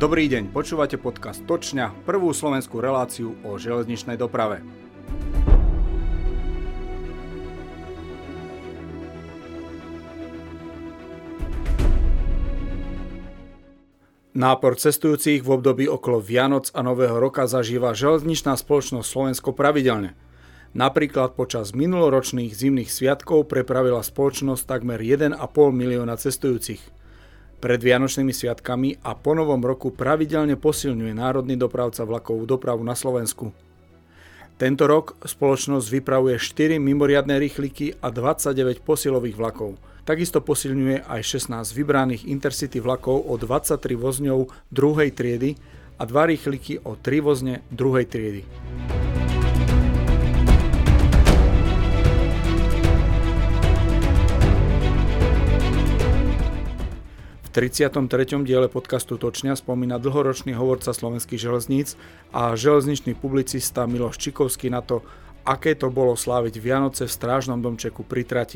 Dobrý deň, počúvate podcast Točňa, prvú slovenskú reláciu o železničnej doprave. Nápor cestujúcich v období okolo Vianoc a Nového roka zažíva železničná spoločnosť Slovensko pravidelne. Napríklad počas minuloročných zimných sviatkov prepravila spoločnosť takmer 1,5 milióna cestujúcich. Pred Vianočnými sviatkami a po novom roku pravidelne posilňuje národný dopravca vlakovú dopravu na Slovensku. Tento rok spoločnosť vypravuje 4 mimoriadne rýchliky a 29 posilových vlakov. Takisto posilňuje aj 16 vybraných intercity vlakov o 23 vozňov druhej triedy a 2 rýchliky o 3 vozne druhej triedy. V 33. diele podcastu Točňa spomína dlhoročný hovorca slovenských železníc a železničný publicista Miloš Čikovský na to, aké to bolo sláviť Vianoce v strážnom domčeku pri trati.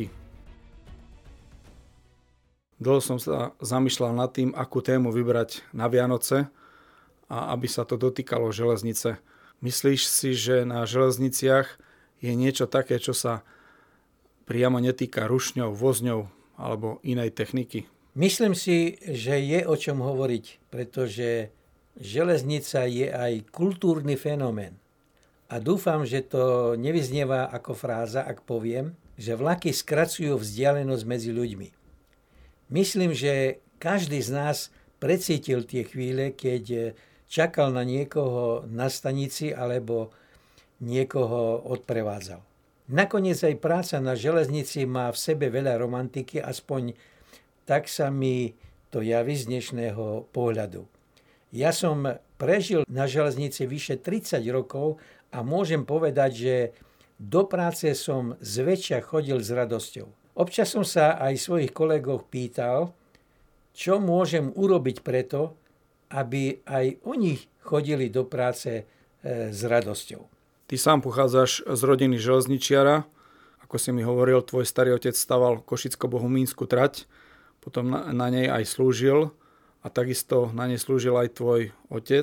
Dlho som sa zamýšľal nad tým, akú tému vybrať na Vianoce a aby sa to dotýkalo železnice. Myslíš si, že na železniciach je niečo také, čo sa priamo netýka rušňov, vozňov alebo inej techniky? Myslím si, že je o čom hovoriť, pretože železnica je aj kultúrny fenomén. A dúfam, že to nevyznieva ako fráza, ak poviem, že vlaky skracujú vzdialenosť medzi ľuďmi. Myslím, že každý z nás precítil tie chvíle, keď čakal na niekoho na stanici alebo niekoho odprevádzal. Nakoniec aj práca na železnici má v sebe veľa romantiky, aspoň tak sa mi to javí z dnešného pohľadu. Ja som prežil na železnici vyše 30 rokov a môžem povedať, že do práce som zväčša chodil s radosťou. Občas som sa aj svojich kolegov pýtal, čo môžem urobiť preto, aby aj oni chodili do práce s radosťou. Ty sám pochádzaš z rodiny železničiara. Ako si mi hovoril, tvoj starý otec staval Košicko-Bohumínsku trať. Potom na nej aj slúžil a takisto na nej slúžil aj tvoj otec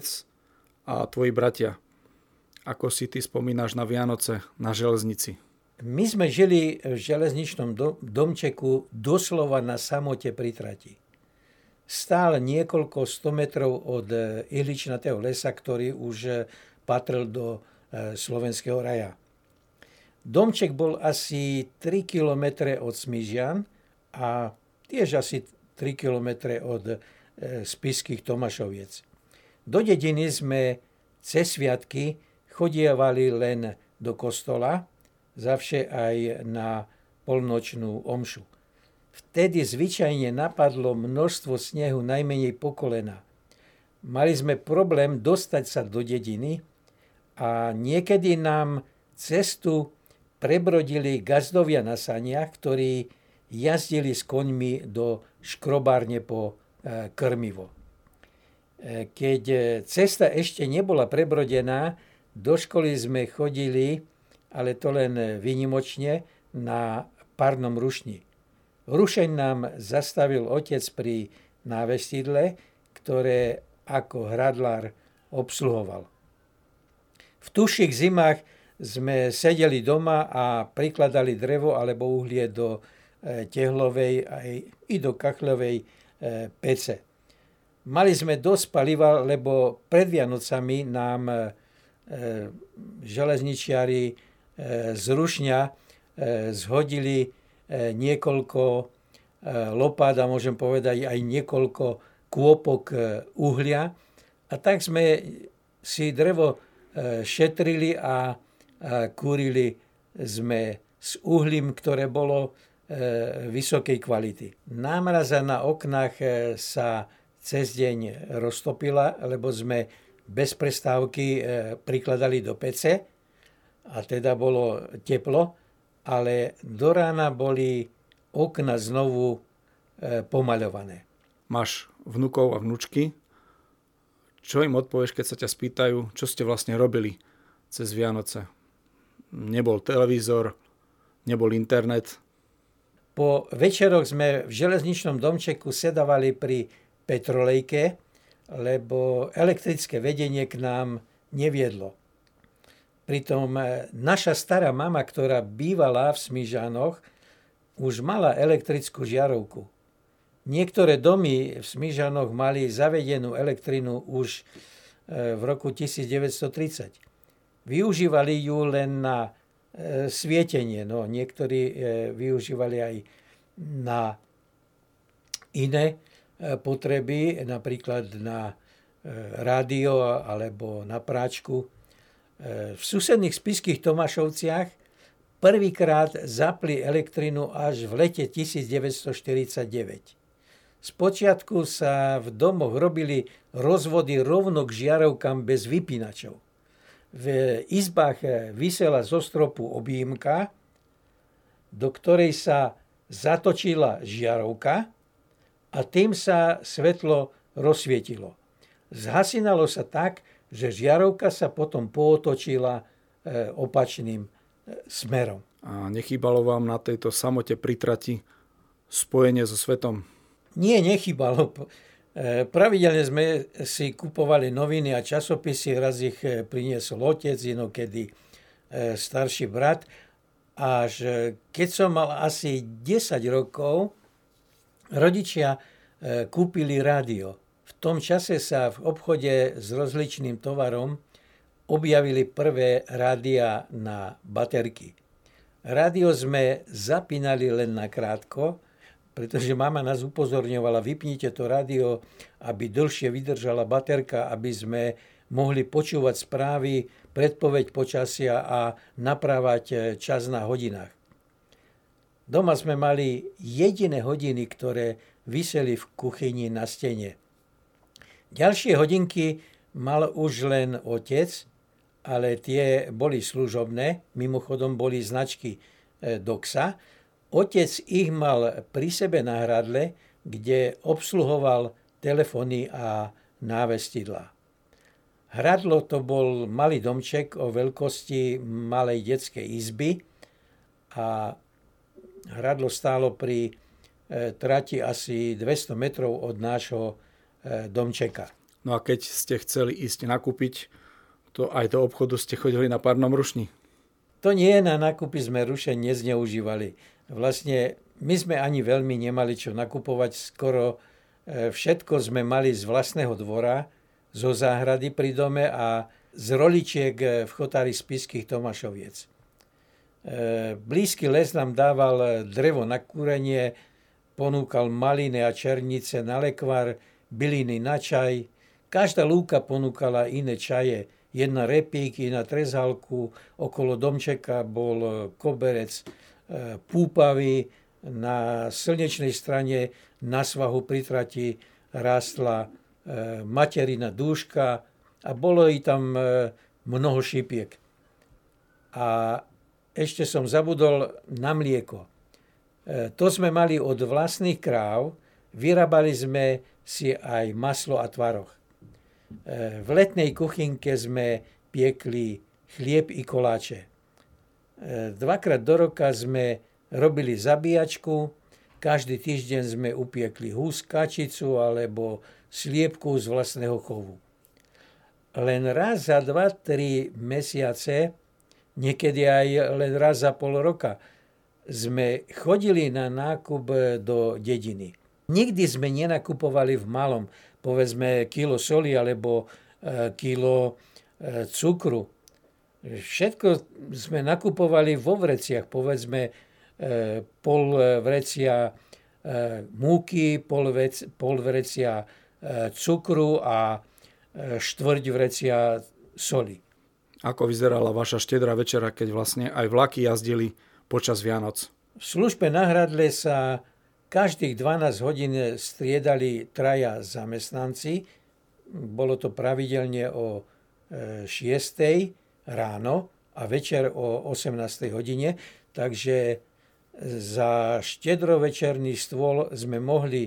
a tvoji bratia. Ako si ty spomínaš na Vianoce na železnici? My sme žili v železničnom domčeku doslova na samote pri trati. Stál niekoľko 100 metrov od ihličnatého lesa, ktorý už patril do Slovenského raja. Domček bol asi 3 kilometre od Smižian a tiež asi 3 km od spišských Tomášoviec. Do dediny sme cez sviatky chodievali len do kostola, zavše aj na polnočnú omšu. Vtedy zvyčajne napadlo množstvo snehu najmenej po kolena. Mali sme problém dostať sa do dediny a niekedy nám cestu prebrodili gazdovia na saniach, ktorí jazdili s koňmi do škrobárne po krmivo. Keď cesta ešte nebola prebrodená, do školy sme chodili, ale to len výnimočne, na parnom rušni. Rušeň nám zastavil otec pri návestidle, ktoré ako hradlár obsluhoval. V tuších zimách sme sedeli doma a prikladali drevo alebo uhlie do tehlovej aj i do kachľovej pece. Mali sme dosť paliva, lebo pred Vianocami nám železničiari z rušňa zhodili niekoľko lopát a môžem povedať aj niekoľko kôpok uhlia. A tak sme si drevo šetrili a kúrili sme s uhlím, ktoré bolo vysokej kvality. Námraza na oknách sa cez deň roztopila, lebo sme bez prestávky prikladali do pece a teda bolo teplo, ale do rána boli okna znovu pomaľované. Máš vnukov a vnučky. Čo im odpovieš, keď sa ťa spýtajú, čo ste vlastne robili cez Vianoce? Nebol televízor, nebol internet. Po večeroch sme v železničnom domčeku sedávali pri petrolejke lebo elektrické vedenie k nám neviedlo. Pritom naša stará mama, ktorá bývala v Smižanoch, už mala elektrickú žiarovku. Niektoré domy v Smižanoch mali zavedenú elektrinu už v roku 1930. Využívali ju len na svietenie. No, niektorí využívali aj na iné potreby, napríklad na rádio alebo na práčku. V susedných spišských Tomášovciach prvýkrát zapli elektrinu až v lete 1949. Spočiatku sa v domoch robili rozvody rovno k žiarovkám bez vypínačov. V izbách visela zo stropu objímka, do ktorej sa zatočila žiarovka a tým sa svetlo rozsvietilo. Zhasínalo sa tak, že žiarovka sa potom pootočila opačným smerom. A nechýbalo vám na tejto samote pri trati spojenie so svetom? Nie, nechýbalo. Pravidelne sme si kupovali noviny a časopisy, raz ich priniesol otec, inokedy starší brat. Až keď som mal asi 10 rokov, rodičia kúpili rádio. V tom čase sa v obchode s rozličným tovarom objavili prvé rádia na baterky. Rádio sme zapínali len nakrátko, pretože mama nás upozorňovala, vypnite to rádio, aby dlhšie vydržala baterka, aby sme mohli počúvať správy, predpoveď počasia a naprávať čas na hodinách. Doma sme mali jediné hodiny, ktoré viseli v kuchyni na stene. Ďalšie hodinky mal už len otec, ale tie boli služobné, mimochodom boli značky Doxa. Otec ich mal pri sebe na hradle, kde obsluhoval telefóny a návestidlá. Hradlo to bol malý domček o veľkosti malej detskej izby a hradlo stálo pri trati asi 200 metrov od nášho domčeka. No a keď ste chceli ísť nakúpiť, to aj do obchodu ste chodili na párnom rušni? To nie, na nákupy sme rušeň nezneužívali. Vlastne my sme ani veľmi nemali čo nakupovať, skoro všetko sme mali z vlastného dvora, zo záhrady pri dome a z roličiek v chotári spišských Tomášoviec. Blízky les nám dával drevo na kúrenie, ponúkal maliny a černice na lekvar, byliny na čaj. Každá lúka ponúkala iné čaje. Jedna repík, iná trezálku, okolo domčeka bol koberec púpavy, na slnečnej strane na svahu pri trati rástla materina dúška a bolo i tam mnoho šipiek. A ešte som zabudol na mlieko. To sme mali od vlastných kráv, vyrábali sme si aj maslo a tvaroh. V letnej kuchynke sme piekli chlieb i koláče. Dvakrát do roka sme robili zabíjačku, každý týždeň sme upiekli húskačicu alebo sliepku z vlastného chovu. Len raz za 2-3 mesiace, niekedy aj len raz za pol roka, sme chodili na nákup do dediny. Nikdy sme nenakupovali v malom, povedzme kilo soli alebo kilo cukru. Všetko sme nakupovali vo vreciach, povedzme pol vrecia múky, pol vrecia cukru a štvrť vrecia soli. Ako vyzerala vaša štedrá večera, keď vlastne aj vlaky jazdili počas Vianoc? V službe na hradle sa každých 12 hodín striedali 3 zamestnanci. Bolo to pravidelne o 6 ráno a večer o 18 hodine. Takže za štedrovečerný stôl sme mohli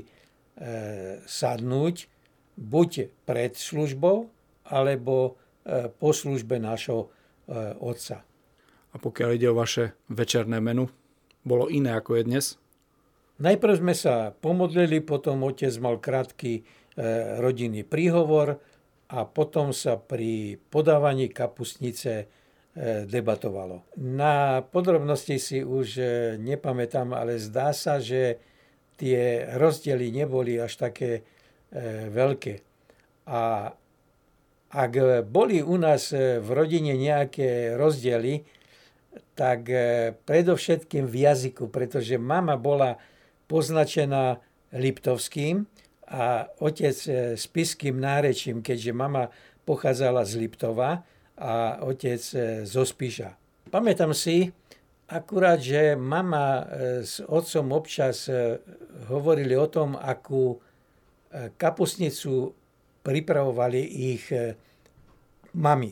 sadnúť buď pred službou, alebo po službe nášho otca. A pokiaľ ide o vaše večerné menu, bolo iné ako je dnes? Najprv sme sa pomodlili, potom otec mal krátky rodinný príhovor a potom sa pri podávaní kapustnice debatovalo. Na podrobnosti si už nepamätám, ale zdá sa, že tie rozdiely neboli až také veľké. A ak boli u nás v rodine nejaké rozdiely, tak predovšetkým v jazyku, pretože mama bola poznačená liptovským a otec spišským nárečím, keďže mama pochádzala z Liptova a otec zo Spiša. Pamätám si akurát, že mama s otcom občas hovorili o tom, akú kapustnicu pripravovali ich mami.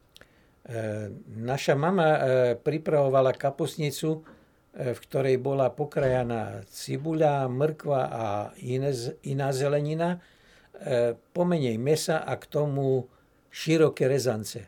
Naša mama pripravovala kapustnicu, v ktorej bola pokrajaná cibuľa, mrkva a iná zelenina, pomenej mesa a k tomu široké rezance.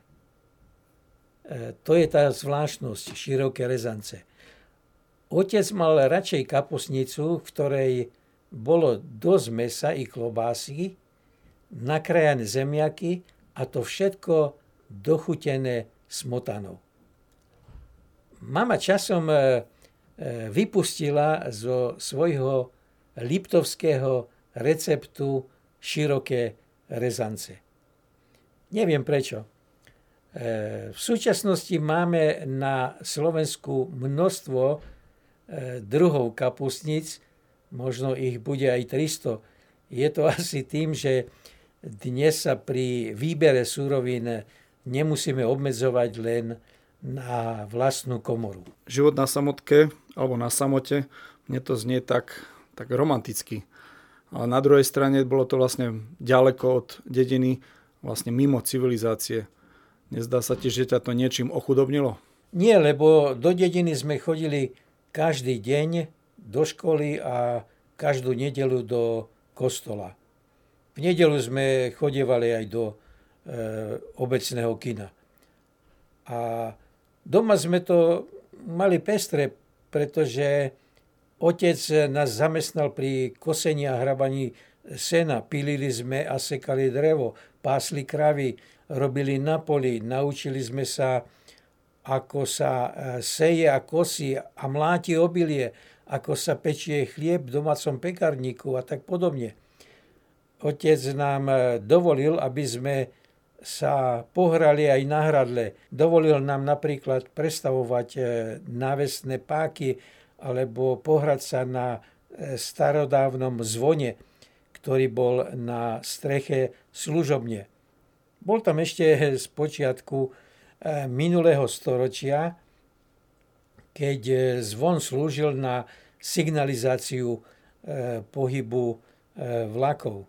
To je tá zvláštnosť, široké rezance. Otec mal radšej kapustnicu, v ktorej bolo dosť mesa i klobásy, nakrájané zemiaky a to všetko dochutené smotanou. Mama časom vypustila zo svojho liptovského receptu široké rezance. Neviem prečo. V súčasnosti máme na Slovensku množstvo druhov kapustnic, možno ich bude aj 300. Je to asi tým, že dnes sa pri výbere surovín nemusíme obmedzovať len na vlastnú komoru. Život na samotke, alebo na samote, mne to znie tak romanticky. Ale na druhej strane bolo to vlastne ďaleko od dediny, vlastne mimo civilizácie. Nezdá sa ti, že ťa to niečím ochudobnilo? Nie, lebo do dediny sme chodili každý deň do školy a každú nedeľu do kostola. V nedeľu sme chodievali aj do obecného kina. A doma sme to mali pestre, pretože otec nás zamestnal pri kosení a hrabaní sena. Pilili sme a sekali drevo, pásli kravy, robili na poli, naučili sme sa, ako sa seje a kosí a mláti obilie, ako sa pečie chlieb v domácom pekárniku a tak podobne. Otec nám dovolil, aby sme sa pohrali aj na hradle. Dovolil nám napríklad prestavovať návesné páky alebo pohrať sa na starodávnom zvone, ktorý bol na streche služobne. Bol tam ešte z počiatku minulého storočia, keď zvon slúžil na signalizáciu pohybu vlakov.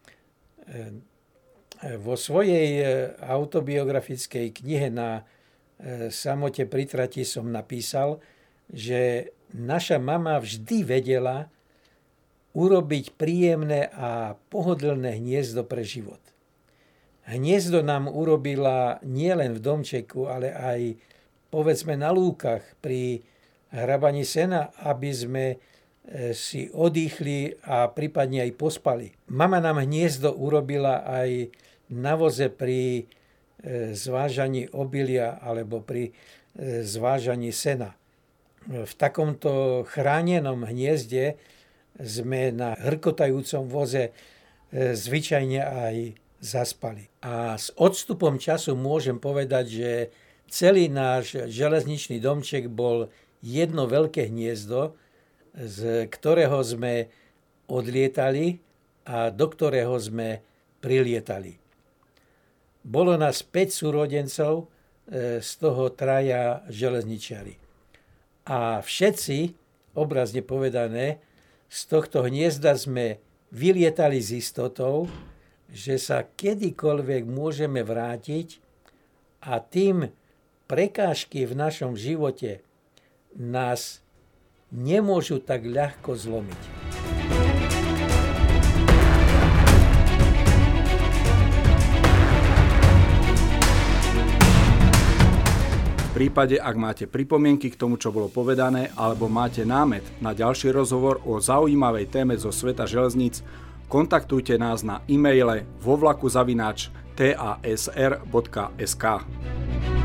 Vo svojej autobiografickej knihe Na samote pri trati som napísal, že naša mama vždy vedela urobiť príjemné a pohodlné hniezdo pre život. Hniezdo nám urobila nielen v domčeku, ale aj povedzme na lúkach pri hrabaní sena, aby sme si odýchli a prípadne aj pospali. Mama nám hniezdo urobila aj na voze pri zvážaní obilia alebo pri zvážaní sena. V takomto chránenom hniezde sme na hrkotajúcom voze zvyčajne aj zaspali. A s odstupom času môžem povedať, že celý náš železničný domček bol jedno veľké hniezdo, z ktorého sme odlietali a do ktorého sme prilietali. Bolo nás 5 súrodencov, z toho 3 železničiari. A všetci, obrazne povedané, z tohto hniezda sme vylietali s istotou, že sa kedykoľvek môžeme vrátiť a tým prekážky v našom živote nás nemôžu tak ľahko zlomiť. V prípade, ak máte pripomienky k tomu, čo bolo povedané, alebo máte námet na ďalší rozhovor o zaujímavej téme zo sveta železníc, kontaktujte nás na e-maile vovlaku@tasr.sk.